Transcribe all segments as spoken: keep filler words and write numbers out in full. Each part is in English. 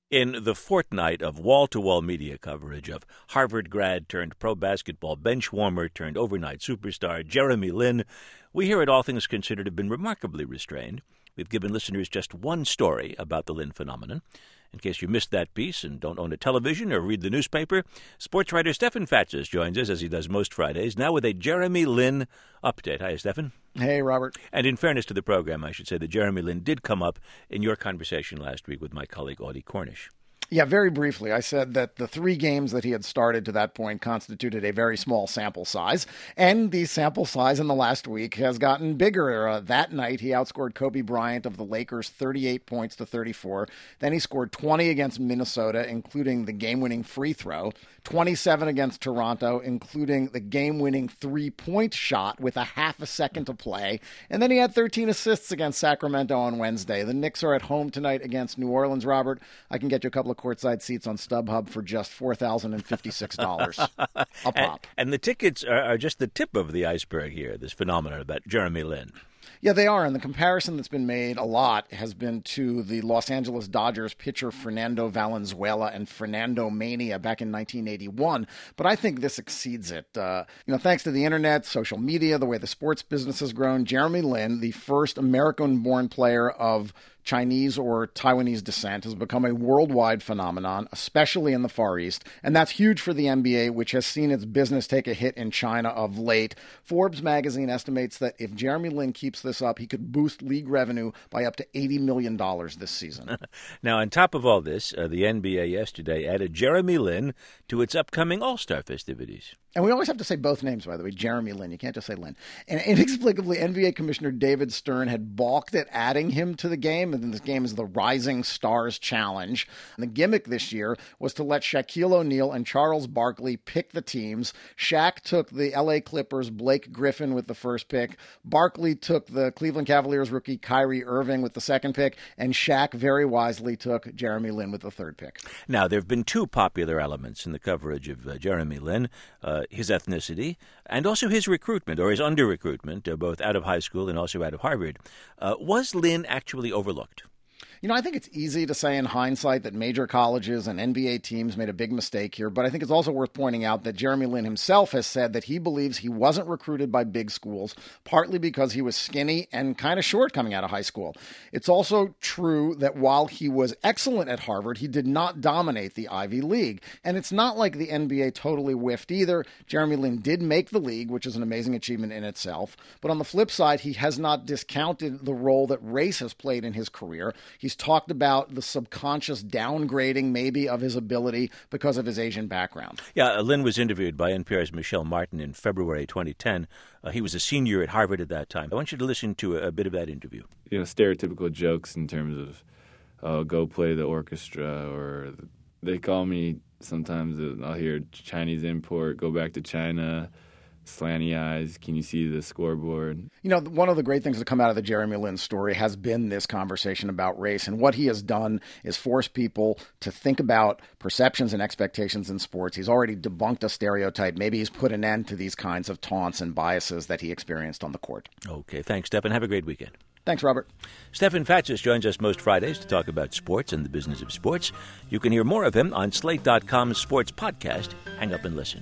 In the fortnight of wall-to-wall media coverage of Harvard grad turned pro basketball bench warmer turned overnight superstar Jeremy Lin, we here at All Things Considered have been remarkably restrained. We've given listeners just one story about the Lin phenomenon. In case you missed that piece and don't own a television or read the newspaper, sports writer Stefan Fatsis joins us, as he does most Fridays, now with a Jeremy Lin update. Hi, Stefan. Hey, Robert. And in fairness to the program, I should say that Jeremy Lin did come up in your conversation last week with my colleague Audie Cornish. Yeah, very briefly, I said that the three games that he had started to that point constituted a very small sample size, and the sample size in the last week has gotten bigger. Uh, that night, he outscored Kobe Bryant of the Lakers thirty-eight points to thirty-four. Then he scored twenty against Minnesota, including the game-winning free throw, twenty-seven against Toronto, including the game-winning three-point shot with a half a second to play, and then he had thirteen assists against Sacramento on Wednesday. The Knicks are at home tonight against New Orleans, Robert. I can get you a couple of courtside seats on StubHub for just four thousand fifty-six dollars a pop. And, and the tickets are, are just the tip of the iceberg here, this phenomenon about Jeremy Lin. Yeah, they are. And the comparison that's been made a lot has been to the Los Angeles Dodgers pitcher Fernando Valenzuela and Fernando Mania back in nineteen eighty-one. But I think this exceeds it. Uh, you know, thanks to the internet, social media, the way the sports business has grown, Jeremy Lin, the first American-born player of Chinese or Taiwanese descent, has become a worldwide phenomenon, especially in the Far East. And that's huge for the N B A, which has seen its business take a hit in China of late. Forbes magazine estimates that if Jeremy Lin keeps this up, he could boost league revenue by up to eighty million dollars this season. Now, on top of all this, uh, the N B A yesterday added Jeremy Lin to its upcoming All-Star festivities. And we always have to say both names, by the way, Jeremy Lin. You can't just say Lin. And inexplicably, N B A Commissioner David Stern had balked at adding him to the game. And this game is the Rising Stars Challenge. And the gimmick this year was to let Shaquille O'Neal and Charles Barkley pick the teams. Shaq took the L A Clippers' Blake Griffin with the first pick. Barkley took the Cleveland Cavaliers rookie Kyrie Irving with the second pick. And Shaq very wisely took Jeremy Lin with the third pick. Now, there have been two popular elements in the coverage of uh, Jeremy Lin. Uh, his ethnicity, and also his recruitment, or his under-recruitment, uh, both out of high school and also out of Harvard. Uh, was Lin actually overlooked? You know, I think it's easy to say in hindsight that major colleges and N B A teams made a big mistake here, but I think it's also worth pointing out that Jeremy Lin himself has said that he believes he wasn't recruited by big schools, partly because he was skinny and kind of short coming out of high school. It's also true that while he was excellent at Harvard, he did not dominate the Ivy League. And it's not like the N B A totally whiffed either. Jeremy Lin did make the league, which is an amazing achievement in itself. But on the flip side, he has not discounted the role that race has played in his career. He's talked about the subconscious downgrading maybe of his ability because of his Asian background. Yeah, uh, Lin was interviewed by N P R's Michelle Martin in February twenty ten. Uh, he was a senior at Harvard at that time. I want you to listen to a, a bit of that interview. You know, stereotypical jokes in terms of, uh, go play the orchestra, or they call me sometimes, uh, I'll hear Chinese import, go back to China, slanty eyes, can you see the scoreboard? You know, one of the great things to come out of the Jeremy Lin story has been this conversation about race. And what he has done is force people to think about perceptions and expectations in sports. He's already debunked a stereotype. Maybe he's put an end to these kinds of taunts and biases that he experienced on the court. Okay, thanks, Stefan. Have a great weekend. Thanks, Robert. Stefan Fatsis joins us most Fridays to talk about sports and the business of sports. You can hear more of him on Slate dot com's sports podcast. Hang up and listen.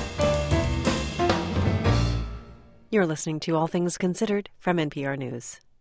You're listening to All Things Considered from N P R News.